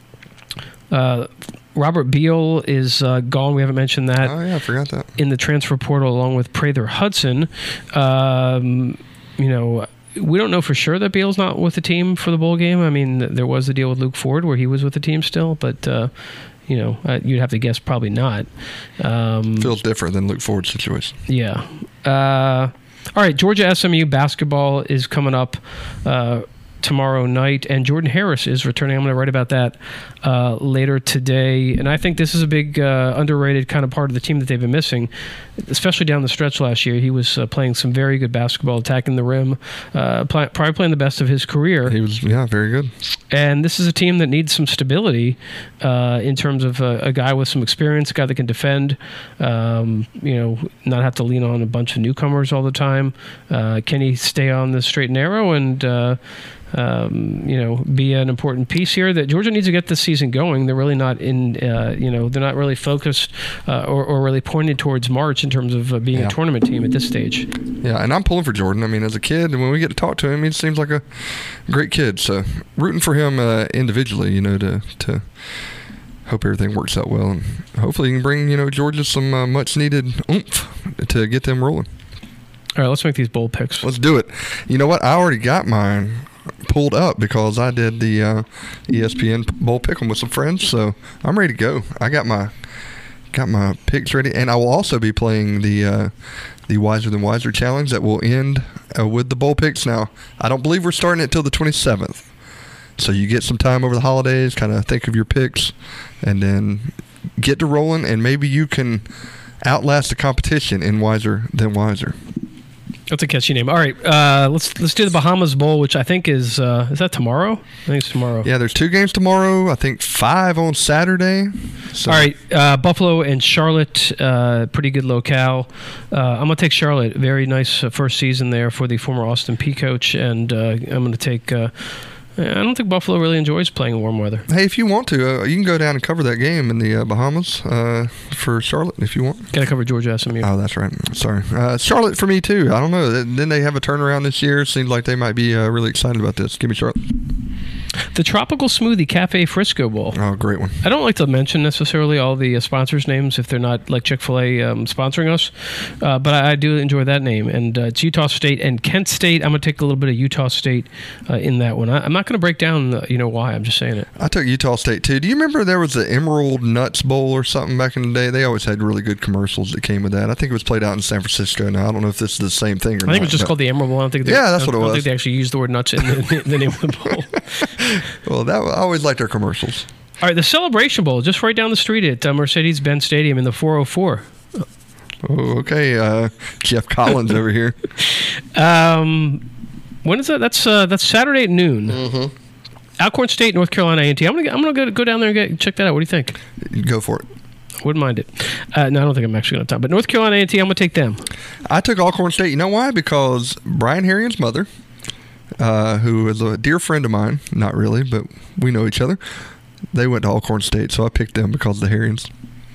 S1: Robert Beal is gone. We haven't mentioned that.
S3: Oh, yeah, I forgot that.
S1: In the transfer portal, along with Prather Hudson. We don't know for sure that Beal's not with the team for the bowl game. I mean, there was the deal with Luke Ford where he was with the team still, but you'd have to guess probably not.
S3: Feels different than Luke Ford's situation.
S1: Yeah. All right, Georgia SMU basketball is coming up tomorrow night, and Jordan Harris is returning. I'm going to write about that later today, and I think this is a big underrated kind of part of the team that they've been missing, especially down the stretch last year. He was playing some very good basketball, attacking the rim, probably playing the best of his career.
S3: He was, very good. And
S1: this is a team that needs some stability in terms of a guy with some experience, a guy that can defend, not have to lean on a bunch of newcomers all the time. Can he stay on the straight and narrow and be an important piece here? That Georgia needs to get this season going. They're really not they're not really focused or really pointed towards March in terms of being a tournament team at this stage.
S3: Yeah, and I'm pulling for Jordan. I mean, as a kid, and when we get to talk to him, he seems like a great kid. So rooting for him individually, to hope everything works out well, and hopefully he can bring Georgia some much needed oomph to get them rolling.
S1: All right, let's make these bold picks.
S3: Let's do it. You know what? I already got mine pulled up because I did the ESPN bowl pick'em with some friends, so I'm ready to go. I got my picks ready, and I will also be playing the Wiser Than Wiser challenge that will end with the bowl picks. Now, I don't believe we're starting it till the 27th, so you get some time over the holidays, kind of think of your picks, and then get to rolling, and maybe you can outlast the competition in Wiser Than Wiser.
S1: That's a catchy name. All right, let's do the Bahamas Bowl, which I think is that tomorrow? I think it's tomorrow.
S3: Yeah, there's 2 games tomorrow. I think 5 on Saturday. So.
S1: All right, Buffalo and Charlotte, pretty good locale. I'm going to take Charlotte. Very nice first season there for the former Austin Peay coach, and I'm going to take I don't think Buffalo really enjoys playing in warm weather.
S3: Hey, if you want to, you can go down and cover that game in the Bahamas for Charlotte if you want.
S1: Got to cover Georgia SMU.
S3: Oh, that's right. Sorry. Charlotte for me, too. I don't know. Didn't they have a turnaround this year? Seems like they might be really excited about this. Give me Charlotte.
S1: The Tropical Smoothie Cafe Frisco Bowl.
S3: Oh, great one.
S1: I don't like to mention necessarily all the sponsors' names if they're not like Chick-fil-A sponsoring us, but I do enjoy that name. And it's Utah State and Kent State. I'm going to take a little bit of Utah State in that one. I'm not going to break down why. I'm just saying it.
S3: I took Utah State, too. Do you remember there was the Emerald Nuts Bowl or something back in the day? They always had really good commercials that came with that. I think it was played out in San Francisco. Now, I don't know if this is the same thing or not.
S1: I think it was just called the Emerald Bowl. I don't think
S3: that's what it was.
S1: I don't think they actually used the word nuts in the name of the bowl.
S3: Well, I always liked their commercials.
S1: All right, the Celebration Bowl, just right down the street at Mercedes-Benz Stadium in the 404.
S3: Oh, okay, Jeff Collins over here.
S1: When is that? That's Saturday at noon.
S3: Mm-hmm.
S1: Alcorn State, North Carolina A&T. I'm gonna go down there and check that out. What do you think?
S3: Go for it.
S1: Wouldn't mind it. No, I don't think I'm actually going to talk. But North Carolina A&T, I'm going to take them.
S3: I took Alcorn State. You know why? Because Brian Harion's mother, who is a dear friend of mine, not really, but we know each other, they went to Alcorn State, so I picked them because of the Harians.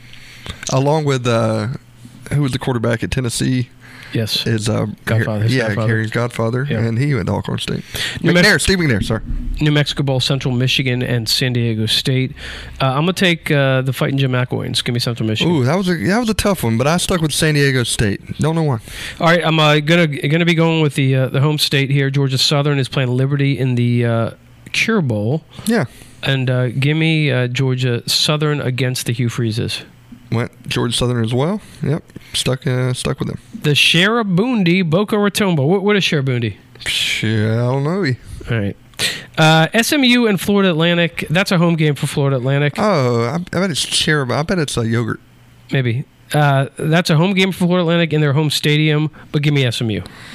S3: Along with, who was the quarterback at Tennessee?
S1: Yes.
S3: Is
S1: Godfather.
S3: Harion's godfather,
S1: yeah.
S3: And he went to Alcorn State.
S1: Steve
S3: McNair, sorry.
S1: New Mexico Bowl, Central Michigan, and San Diego State. I'm going to take the Fighting Jim McElwains. Give me Central Michigan.
S3: Ooh, that was a tough one, but I stuck with San Diego State. Don't know why.
S1: All right, I'm gonna be going with the home state here. Georgia Southern is playing Liberty in the Cure Bowl.
S3: Yeah.
S1: And give me Georgia Southern against the Hugh Freezes.
S3: Went Georgia Southern as well. Yep, stuck with them.
S1: The Sharabundi Boca Raton Bowl. What is Sharabundi?
S3: Shit, I don't know.
S1: All right. SMU and Florida Atlantic. That's a home game for Florida Atlantic.
S3: Oh, I bet it's Sharabundi. I bet it's a yogurt.
S1: Maybe. That's a home game for Florida Atlantic in their home stadium, but give me SMU.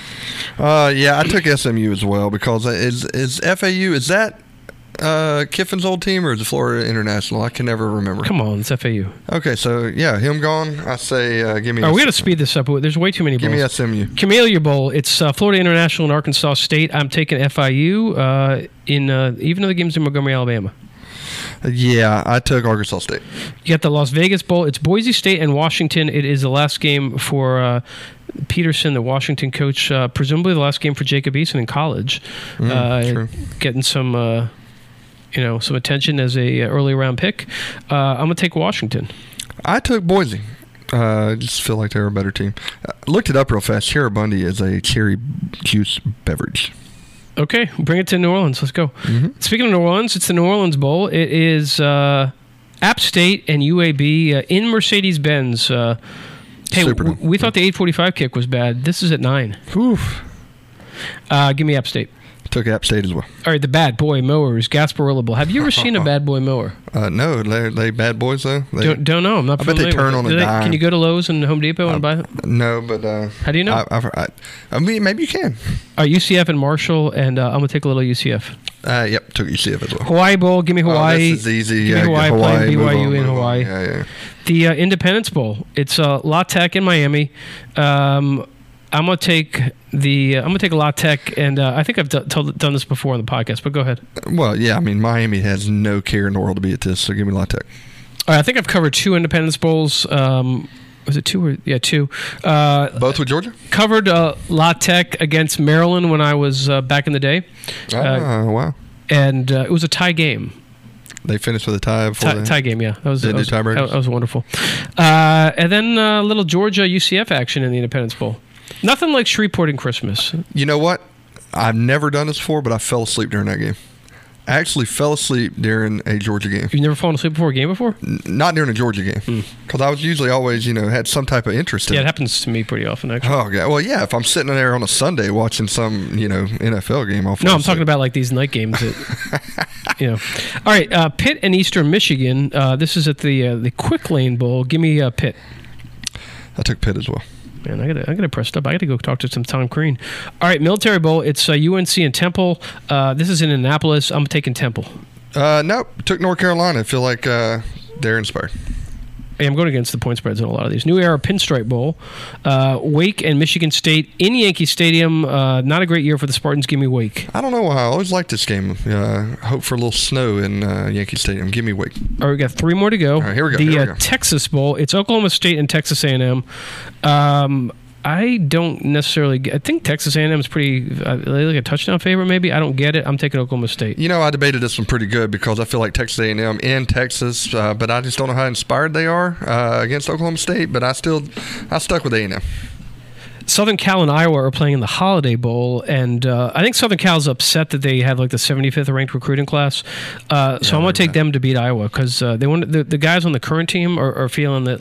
S3: Yeah, I took SMU as well because is FAU, is that Kiffin's old team or is it Florida International? I can never remember.
S1: Come on, it's FAU.
S3: Okay, so yeah, him gone. I say give me.
S1: Oh, we got to speed this up. There's way too many bowls.
S3: Give me SMU.
S1: Camellia Bowl. It's Florida International and Arkansas State. I'm taking FIU in even though the game's in Montgomery, Alabama.
S3: Yeah, I took Arkansas State.
S1: You got the Las Vegas Bowl. It's Boise State and Washington. It is the last game for Peterson, the Washington coach. Presumably the last game for Jacob Eason in college.
S3: True.
S1: Getting some. Some attention as a early round pick. I'm going to take Washington.
S3: I took Boise. I just feel like they're a better team. Looked it up real fast. Sharabundi is a cherry juice beverage.
S1: Okay, bring it to New Orleans. Let's go.
S3: Mm-hmm.
S1: Speaking of New Orleans, it's the New Orleans Bowl. It is App State and UAB in Mercedes-Benz. Hey, we thought the 8:45 kick was bad. This is at 9.
S3: Oof.
S1: Give me App State.
S3: Took App State as well.
S1: All right, the Bad Boy Mowers, Gasparilla Bowl. Have you ever seen a Bad Boy mower?
S3: No, they bad boys though.
S1: Don't know. I'm not.
S3: I bet they turn on a dime.
S1: Can you go to Lowe's and Home Depot and buy them?
S3: No, but
S1: how do you know?
S3: I mean, maybe you can.
S1: All right, UCF and Marshall, and I'm gonna take a little UCF.
S3: Yep, took UCF as well.
S1: Hawaii Bowl. Give me Hawaii.
S3: This is easy.
S1: Give me Hawaii playing BYU in Hawaii.
S3: Yeah.
S1: The Independence Bowl. It's La Tech in Miami. I'm gonna take La Tech, and I think I've done this before on the podcast. But go ahead.
S3: Well, yeah, I mean Miami has no care in the world to be at this, so give me La Tech.
S1: All right, I think I've covered 2 Independence Bowls. Was it 2 or 2?
S3: Both with Georgia.
S1: Covered La Tech against Maryland when I was back in the day.
S3: Wow!
S1: And it was a tie game.
S3: They finished with a tie before
S1: tie game, yeah. That was wonderful. And then a little Georgia UCF action in the Independence Bowl. Nothing like Shreveport and Christmas.
S3: You know what? I've never done this before, but I fell asleep during that game. I actually fell asleep during a Georgia game.
S1: You've never fallen asleep before a game before?
S3: Not during a Georgia game. Because I was usually always, had some type of interest in it.
S1: Yeah, it happens to me pretty often, actually.
S3: Oh, yeah. Well, yeah, if I'm sitting there on a Sunday watching some, NFL game, I'll fall
S1: I'm
S3: asleep.
S1: talking about like these night games that, All right, Pitt and Eastern Michigan. This is at the Quick Lane Bowl. Give me Pitt.
S3: I took Pitt as well.
S1: Man, I gotta press up. I gotta go talk to some Tom Crean. All right, Military Bowl. It's UNC and Temple. This is in Annapolis. I'm taking Temple.
S3: Nope. Took North Carolina. I feel like they're inspired.
S1: Hey, I'm going against the point spreads in a lot of these. New Era Pinstripe Bowl. Wake and Michigan State in Yankee Stadium. Not a great year for the Spartans. Give me Wake.
S3: I don't know why. I always liked this game. Hope for a little snow in Yankee Stadium. Give me Wake.
S1: All right, we got 3 more to go.
S3: All right, here we go.
S1: The Texas Bowl. It's Oklahoma State and Texas A&M. I'm I don't necessarily I think Texas A&M is pretty like a touchdown favorite maybe. I don't get it. I'm taking Oklahoma State.
S3: I debated this one pretty good because I feel like Texas A&M in Texas, but I just don't know how inspired they are against Oklahoma State, but I stuck with A&M.
S1: Southern Cal and Iowa are playing in the Holiday Bowl, and I think Southern Cal's upset that they have like the 75th ranked recruiting class. So I'm going to take them to beat Iowa because they want the guys on the current team are feeling that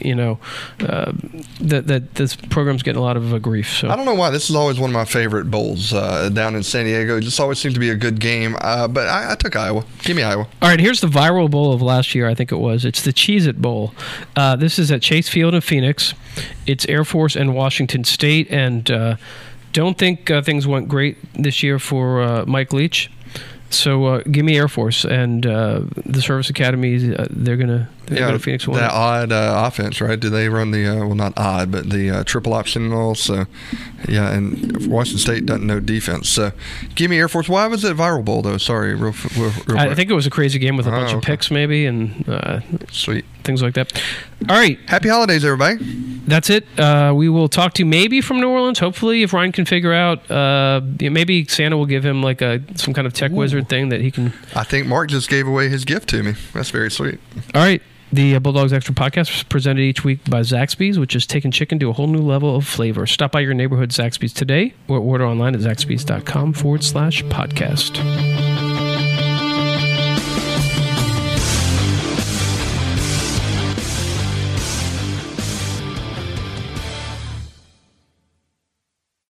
S1: that this program's getting a lot of grief. So
S3: I don't know why this is always one of my favorite bowls down in San Diego. It just always seems to be a good game, but I took Iowa. Give me Iowa.
S1: All right, here's the viral bowl of last year. I think it was. It's the Cheez-It Bowl. This is at Chase Field in Phoenix. It's Air Force and Washington State, and don't think things went great this year for Mike Leach. So give me Air Force and the Service Academy. They're gonna go to Phoenix.
S3: That odd offense, right? Do they run the not odd, but the triple option also? Yeah, and Washington State doesn't know defense. So give me Air Force. Why was it viral bowl though? Sorry, real
S1: I think it was a crazy game with a bunch of picks, maybe, and
S3: sweet
S1: things like that. All right,
S3: happy holidays, everybody.
S1: That's it. We will talk to you maybe from New Orleans. Hopefully, if Ryan can figure out, maybe Santa will give him like some kind of tech wizard thing that he can.
S3: I think Mark just gave away his gift to me. That's very sweet.
S1: All right. The Bulldogs Extra podcast is presented each week by Zaxby's, which is taking chicken to a whole new level of flavor. Stop by your neighborhood Zaxby's today or order online at zaxbys.com/podcast.